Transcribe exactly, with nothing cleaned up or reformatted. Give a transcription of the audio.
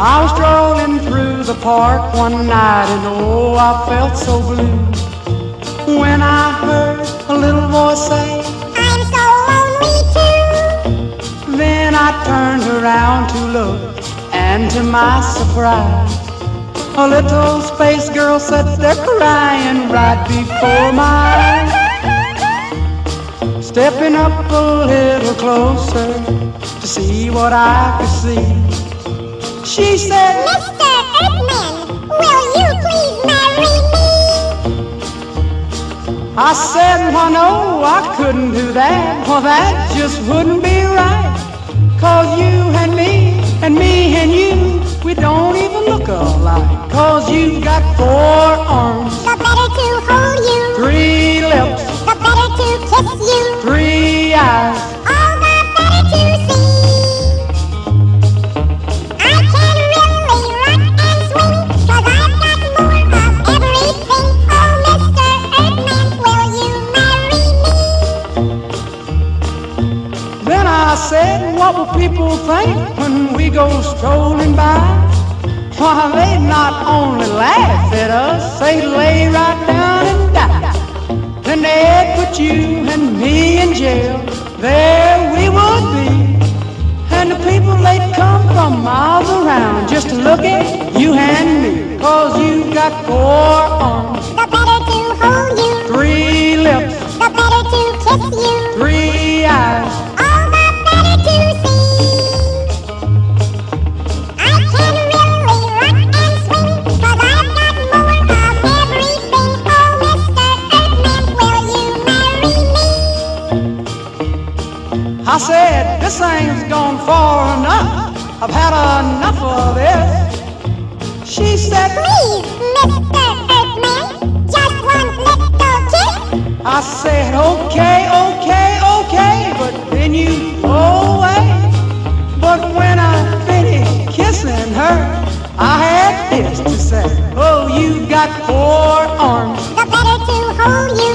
I was strolling through the park one night and oh, I felt so blue when I heard a little voice say, I'm so lonely too. Then I turned around to look, and to my surprise, a little space girl sat there crying right before my eyes. Stepping up a little closer to see what I could see, she said, Mister Earthman, will you please marry me? I said, well, no, I couldn't do that. Well, that just wouldn't be right. Cause you and me, and me and you, we don't even look alike. Cause you've got four arms, The better to hold you, three lips, the better to kiss you, three eyes. all the better to see. I can really rock and swing, cause I've got more of everything. Oh, Mister Earthman, will you marry me? Then I said, what will people think when we go strolling by? Why, they not only laugh at us, they lay right down and die. Then they'd put you and me in jail, there we would be. And the people, they'd come from miles around just to look at you and me. Cause you've got four arms, The better to hold you, three lips, the better to kiss you, three eyes. all the better to see. I can really rock and swing, cause I've got more of everything. Oh, Mister Earthman, will you marry me? I said, this thing's gone far enough. I've had enough of this. She said, Please, Mister Earthman, just one little kiss. I said, okay, okay, okay, but then you go away. But when I finished kissing her, I had this to say, oh, you got four arms, The better to hold you,